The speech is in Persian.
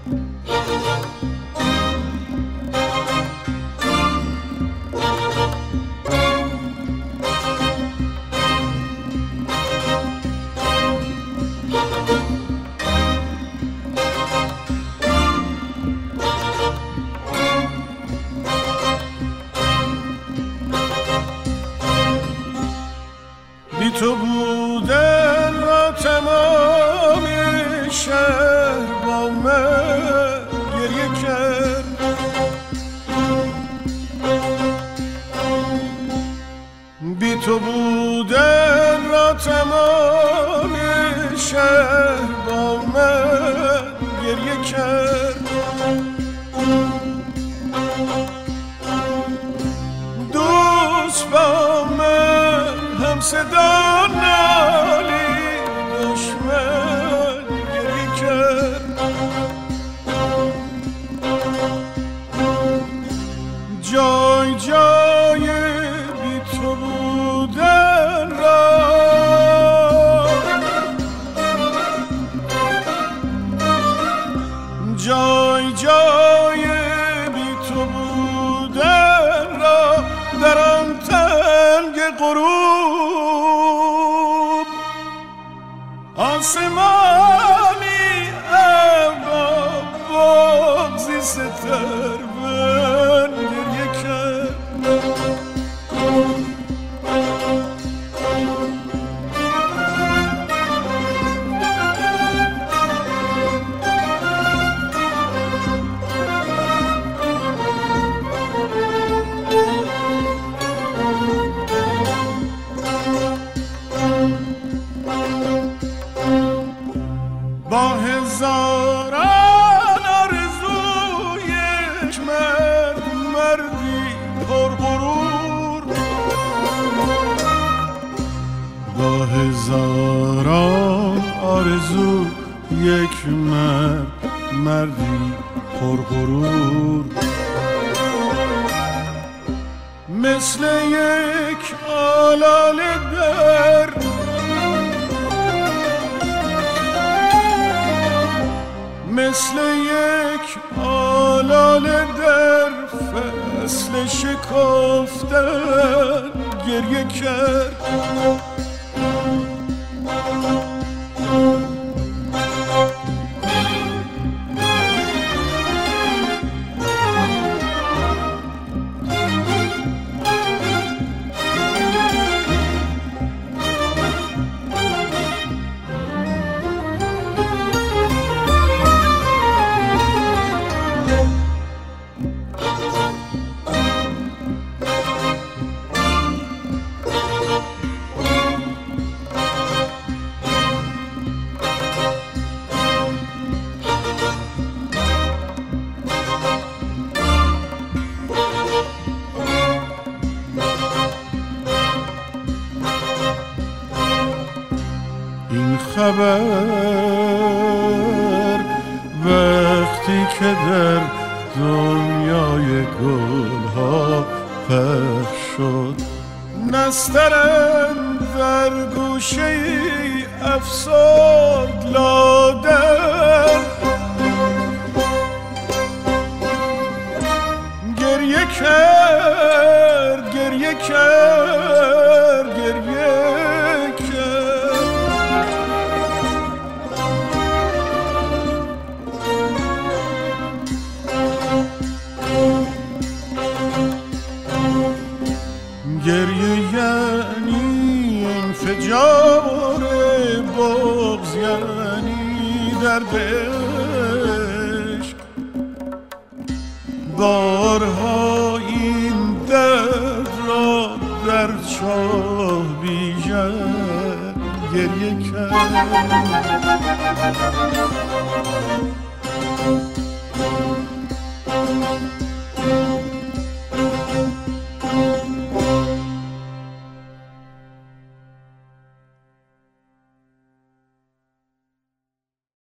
تو بودن را تمام شهر با من گریه کرد، بی تو بودن را تمام شهر با من گریه کرد. دوست با من هم صدا نالی، دشمن گریه کرد. جای جای بی تو بودن را جای جای بی تو بودن را در آن تنگ غروب آسمانی ابا بغضی ستر من گریه کرد. با هزاران آرزو یک مرد، مردی پرغرور، با هزاران آرزو یک مرد، مردی پرغرور، مثل یک آلاله در مثل یک آلاله در فصل شکفتن گریه کرد. این خبر وقتی که در دنیای گلها پخش شد، نسترن در گوشه افسرد لادن، گریه کرد گریه کرد گریه گریه یعنی انفجار بغض، یعنی درد عشق. بارها این درد را در چاه بیژن گریه کرد.